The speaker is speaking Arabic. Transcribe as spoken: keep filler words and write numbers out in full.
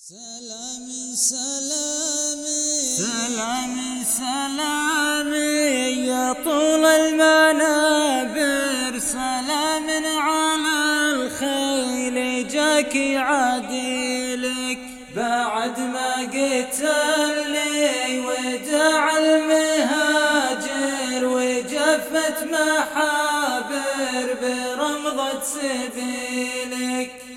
سلامي سلامي سلامي سلامي يا طول المنابر، سلام على الخيل جاك يعادلك بعد ما قتلني ودع المهاجر وجفت محابر برمضة سبيلك.